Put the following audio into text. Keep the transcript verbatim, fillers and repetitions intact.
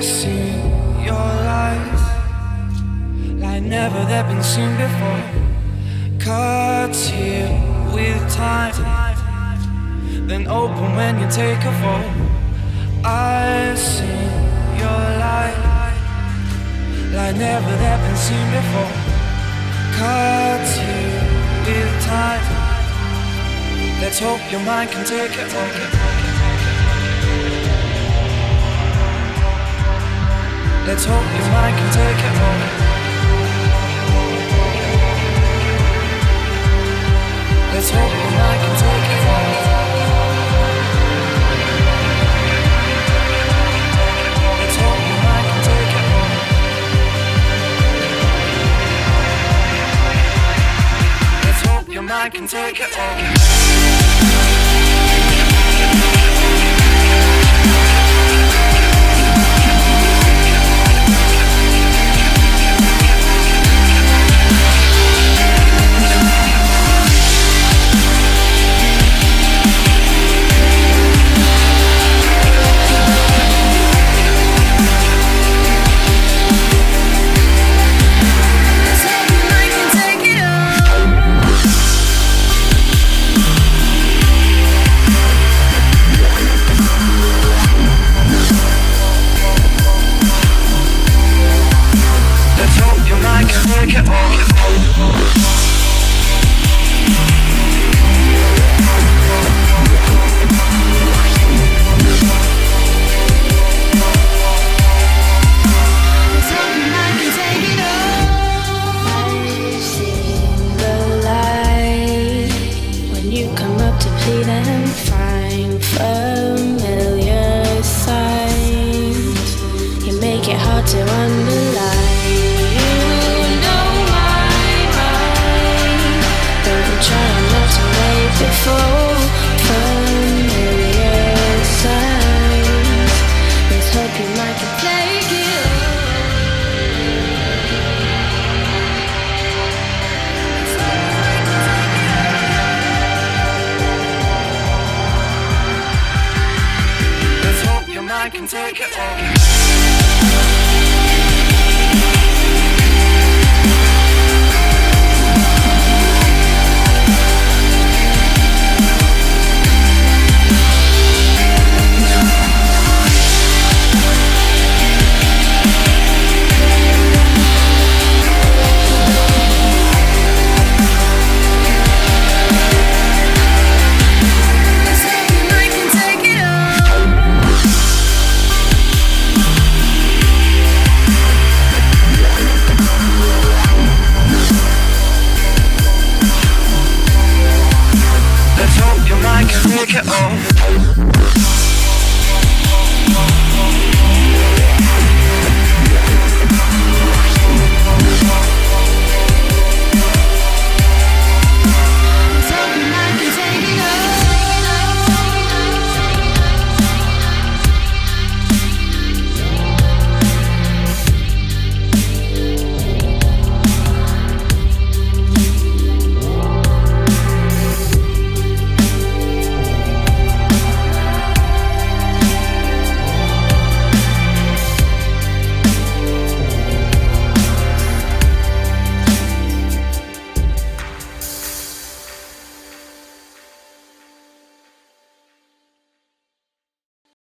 seen your life like never they've been seen before. Cuts here with time, then open when you take a fall. I've seen your life like never they've been seen before. Cuts here with time, let's hope your mind can take it all. Let's hope your mind can take it all. Let's hope your mind can take it all. Let's hope your mind can take it all. Let's hope your mind can take it all. I can take it all.